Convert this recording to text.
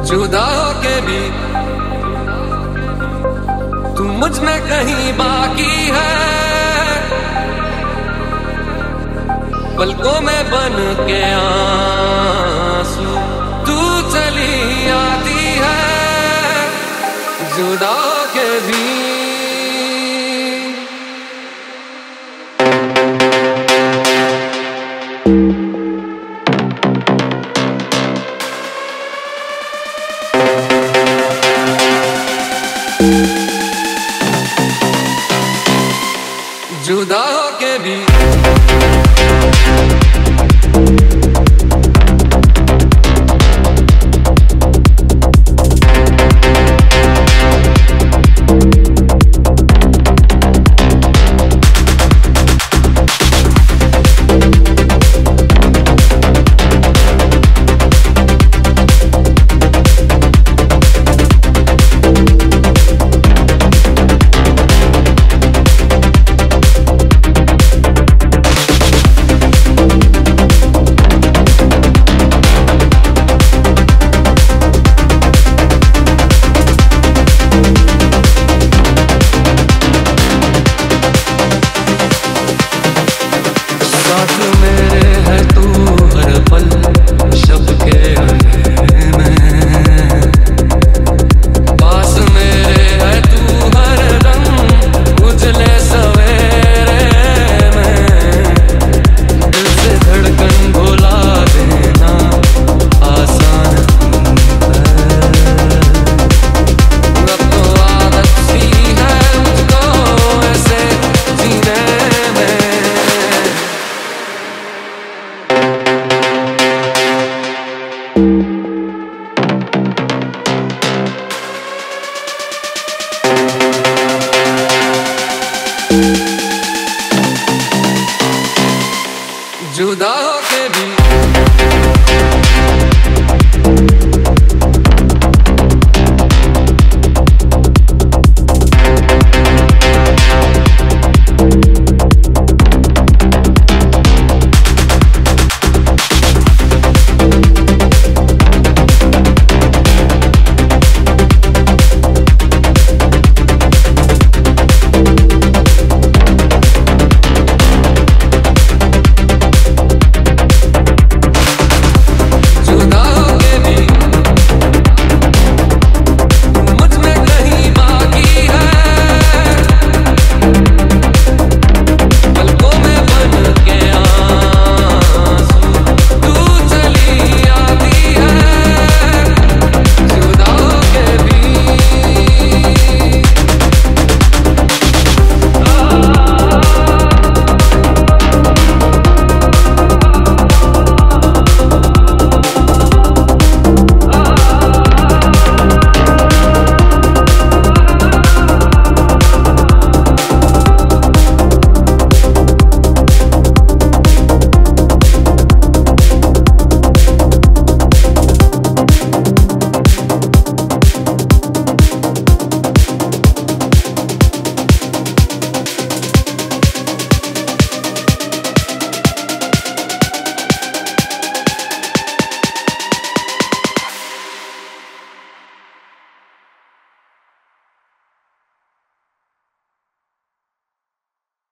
जुदा होके भी तू मुझ में कहीं बाकी है, पलकों में बन के आंसू तू चली आती है, जुदा होके भी। जुदा होके भी मेरे है तू हर पल शब के अंधेरे में, पास मेरे है तू हर दम उजले सवेरे में, दिल से धड़कन भुला देना आसान है, अब तो आदत सी है मुझको ऐसे जीने में। Thank you.